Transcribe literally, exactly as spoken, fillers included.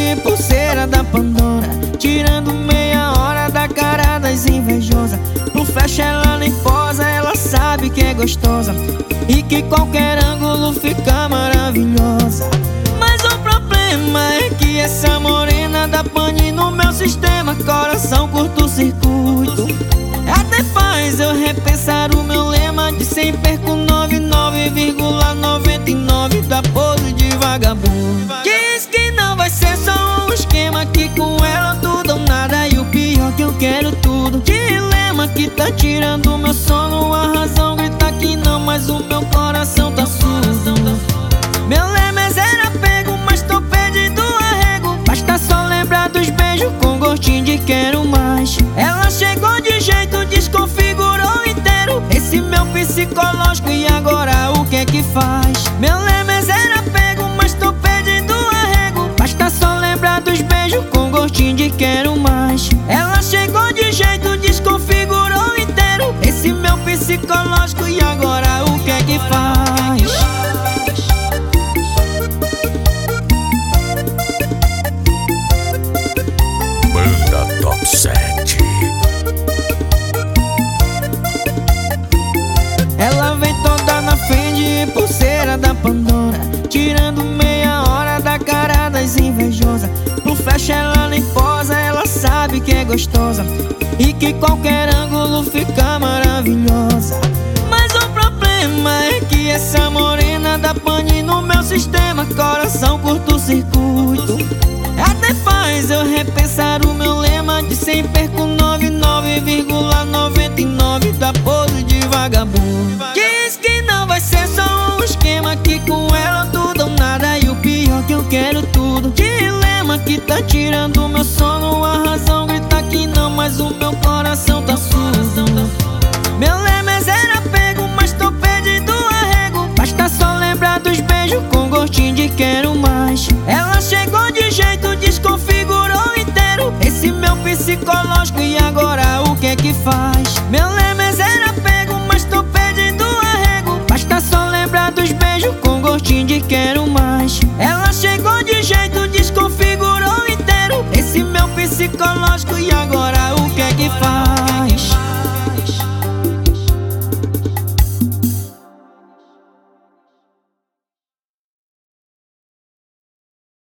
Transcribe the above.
de pulseira da Pandora, tirando meia hora da cara das invejosas. No flash ela nem posa, ela sabe que é gostosa e que qualquer ângulo fica maravilhosa. Mas o problema é que essa morena dá pane no meu sistema, coração curto-circuito. Até faz eu repensar o meu lema de cem perco noventa e nove vírgula noventa e nove da pose de vagabundo. Diz que não vai ser só um esquema, que com ela tudo ou nada, e o pior que eu quero tudo. Dilema que tá tirando meu sono, a razão grita que não, mas o meu coração tá surdo. Meu lema é zero apego, mas tô perdido arrego. Basta só lembrar dos beijos com gostinho de quero mais. Ela chegou de jeito, desconfigurou inteiro esse meu psicológico, e agora o que é que faz? Meu lema é zero apego, mas tô perdido arrego. Basta só lembrar dos beijos com gostinho de quero mais. Ela chegou de jeito, desconfigurou inteiro esse meu psicológico, e agora o que é que faz? Banda Top sete. Ela vem toda na Fendi, pulseira da Pandora, tirando meia hora da cara das invejosas. No flash ela nem posa, ela sabe que é gostosa e que qualquer ângulo fica maravilhosa. Mas o problema é que essa morena dá pane no meu sistema, coração curto-circuito. Até faz eu repensar o meu lema de cem perco noventa e nove vírgula noventa e nove da pose de vagabundo. Diz que não vai ser só um esquema, que com ela tudo ou nada, e o pior que eu quero tudo. Dilema que tá tirando meu sono, a razão grita que não, mas o meu coração tá surdo. Meu lema é zero apego, mas tô perdido arrego. Basta só lembrar dos beijos com gostinho de quero mais. Ela chegou de jeito, desconfigurou inteiro esse meu psicológico, e agora o que é que faz? Meu lema é zero apego, mas tô perdido arrego. Basta só lembrar dos beijos com gostinho de quero mais. Ela chegou de jeito, desconfigurou inteiro esse meu psicológico, e agora